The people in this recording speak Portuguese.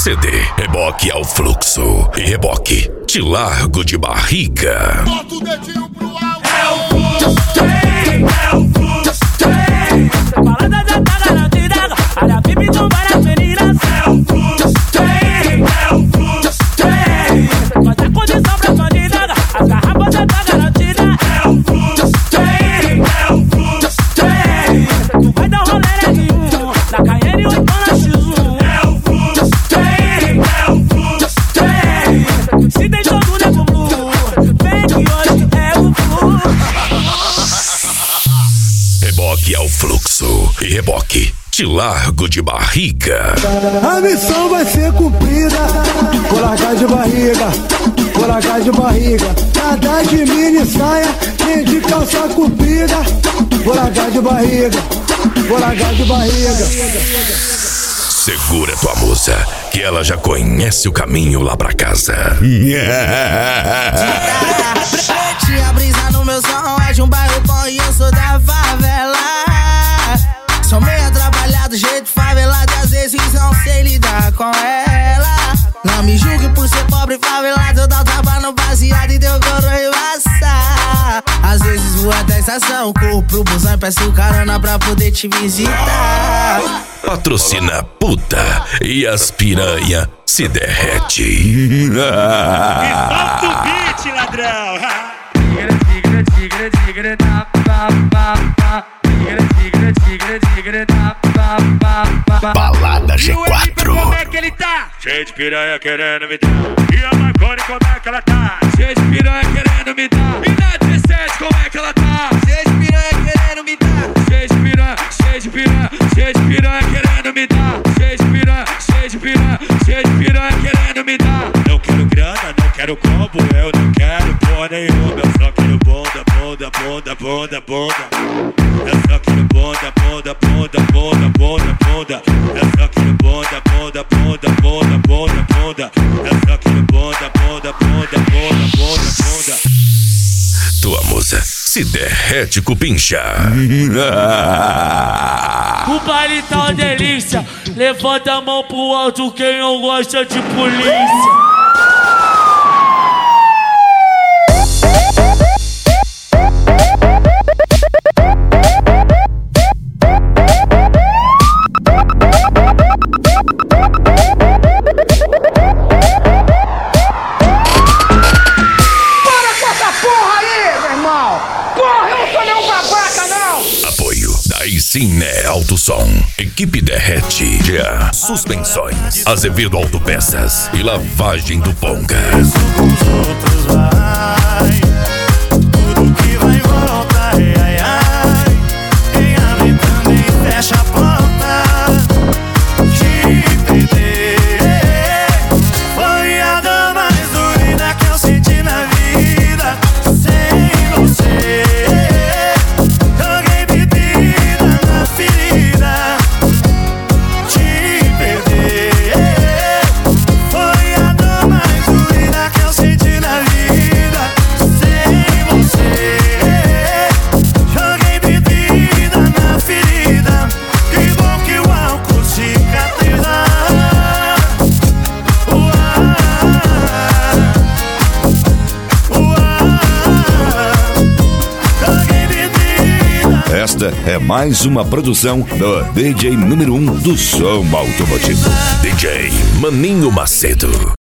CD, reboque ao fluxo e reboque, te largo de barriga. Bota o dedinho pro alto. É o fluxo, é o fluxo. Essa balada já tá garantida, olha a VIP com várias meninas. É o fluxo, é o fluxo. Essa condição pra bandida, as garrafas já tá garantida. É o fluxo, é o fluxo. Tu vai dar um rolê nenhum, na Cayenne ou então na X1. É o fluxo, é o fluxo. Se tem todo nego blue, vem que hoje é o fluxo. Reboque ao fluxo e reboque, te largo de barriga. A missão vai ser cumprida. Vou largar de barriga, vou largar de barriga. Nada de mini saia, nem de calça comprida. Vou largar de barriga, vou largar de barriga. Segura tua musa, que ela já conhece o caminho lá pra casa. Tinha brisa no meu som, é de um bairro bom e eu sou da favela. Sou meio atrapalhado, jeito favelado, às vezes não sei lidar com ela. Não me julgue por ser pobre e favelado, eu dou um tapa no baseado e deu coro e embaçar. Às vezes vou até a estação, corro pro busão e peço carona pra poder te visitar. Patrocina puta e as piranha se derrete. Solta o beat, ladrão. Balada G4. Como é que ele tá? Cheio de piranha querendo me dar. E a Marconi como é que ela tá? Cheio de piranha querendo me dar. E na 17 como é que ela tá? Cheio de piranha querendo me dar. Cheio de piranha, cheio de piranha, cheio de piranha querendo me dar. Cheio de piranha, cheio de piranha, cheio de piranha querendo me dar. Não quero grana, não quero combo, eu não quero porra nenhuma. Eu só quero bunda, bunda, bunda, bunda, bunda. Eu só quero bunda, bunda, bunda, bunda, bunda, bunda. Eu só quero bunda, bunda, bunda, bunda, bunda, bunda. Eu só quero bunda, bunda, bunda, bunda, bunda, bunda. Tua musa se derrete com pincha. O baile tá uma delícia. Levanta a mão pro alto quem não gosta de polícia. Cine Alto Som, equipe derrete, suspensões, Azevedo Autopeças e lavagem do Ponga. Com os outros vai, tudo que vai volta, ai, ai. Quem abre também fecha a porta. Te perder foi a dor mais doida que eu senti na vida. Sem você Esta é mais uma produção do DJ número 1 do som automotivo, DJ Maninho Macedo.